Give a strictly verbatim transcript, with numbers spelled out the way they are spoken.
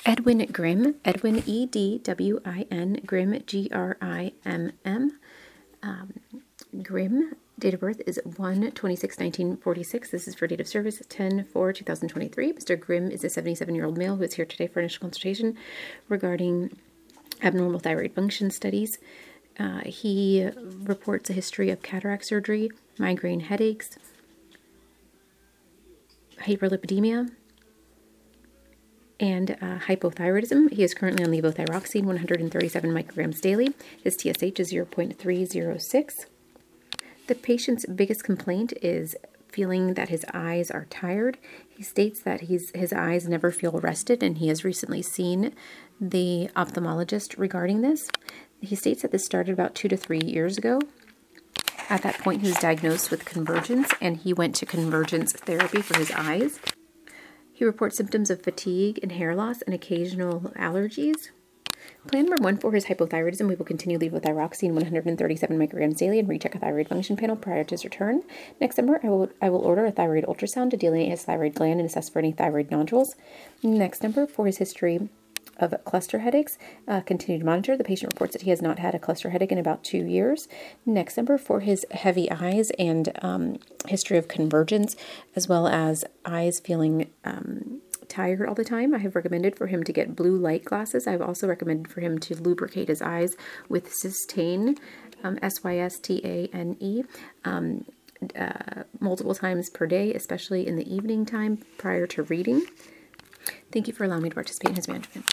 Edwin Grimm, Edwin E D W I N, Grimm G R I M M. Um, Grimm, date of birth is one twenty-six nineteen forty-six. This is for date of service ten four two thousand twenty-three. Mister Grimm is a seventy-seven-year-old male who is here today for initial consultation regarding abnormal thyroid function studies. Uh, he reports a history of cataract surgery, migraine headaches, hyperlipidemia, and uh, hypothyroidism. He is currently on levothyroxine, one hundred thirty-seven micrograms daily. His T S H is zero point three zero six. The patient's biggest complaint is feeling that his eyes are tired. He states that he's, his eyes never feel rested, and he has recently seen the ophthalmologist regarding this. He states that this started about two to three years ago. At that point, he was diagnosed with convergence, and he went to convergence therapy for his eyes. He reports symptoms of fatigue and hair loss and occasional allergies. Plan number one for his hypothyroidism, we will continue levothyroxine one hundred thirty-seven micrograms daily and recheck a thyroid function panel prior to his return. Next number, I will I will order a thyroid ultrasound to delineate his thyroid gland and assess for any thyroid nodules. Next number, for his history of cluster headaches, uh, continue to monitor. The patient reports that he has not had a cluster headache in about two years. Next number, for his heavy eyes and um, history of convergence, as well as eyes feeling um, tired all the time, I have recommended for him to get blue light glasses. I've also recommended for him to lubricate his eyes with Systane, um, S Y S T A N E, um, uh, multiple times per day, especially in the evening time prior to reading. Thank you for allowing me to participate in his management.